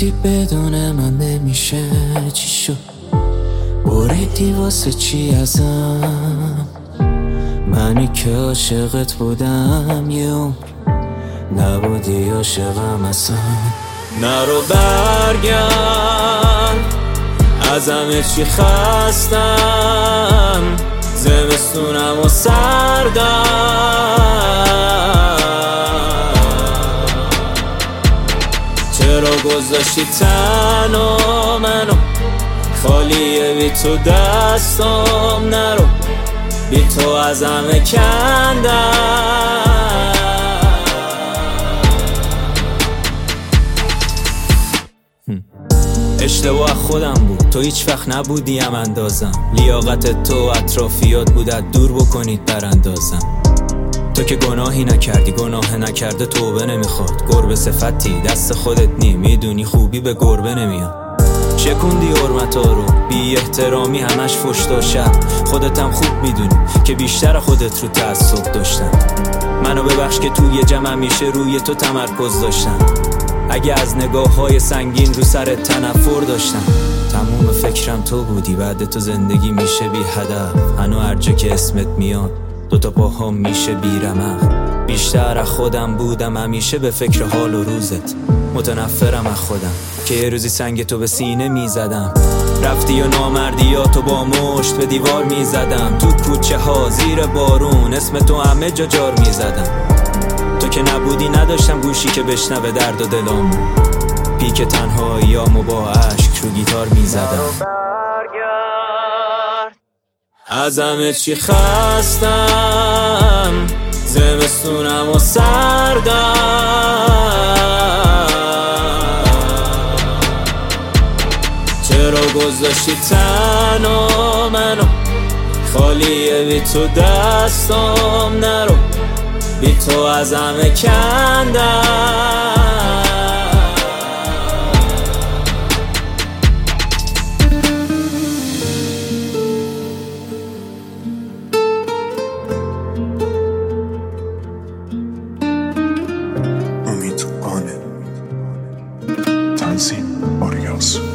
گفتی بدون من نمیشه چی شد، بریدی واسه چی ازم؟ منی که عاشقت بودم یه عمر، نبودی عاشقم اصلا. نرو برگرد، از همه چی خستم، زمستونم و سردم. چرا گذاشتی تنها منو، خالیه بی تو دستم. نرو، بی تو از همه کندم. اشتباه خودم بود، تو هیچ وقت نبودیم اندازم. لیاقت تو اطرافیات بود از دور بکنید براندازم. تو که گناهی نکردی، گناه نکرده توبه نمیخواد. گربه صفتی دست خودت نی، میدونی خوبی به گربه نمیاد. شکوندی حرمتا رو، بی احترامی همش فحش و شر. خودتم خوب میدونی که بیشتر خودت رو تعصب داشتم. منو ببخش که توی جمع همیشه روی تو تمرکز داشتم. اگه از نگاه‌های سنگین رو سر تنفر داشتم. تموم فکرم تو بودی، بعد تو زندگی میشه بی هدف. هنو هر جا که اسمت میاد دوتا پاهام میشه بی رمق. بیشتر از خودم بودم، همیشه به فکر حال و روزت. متنفرم از خودم که یه روزی سنگ تو به سینه میزدم. رفتی و نامردیاتو با مشت به دیوار میزدم. تو کوچه ها زیر بارون اسم تو همه جا جار میزدم. تو که نبودی نداشتم گوشی که بشنوه درد و دلامو. پیک تنهاییامو با عشق رو گیتار میزدم. از همه چی خستم، زمستونم و سردم. چرا گذاشتی تنها منو، خالیه بی تو دستم. نرو، بی تو از همه کندم. امید قانع، تنظیم آریاس.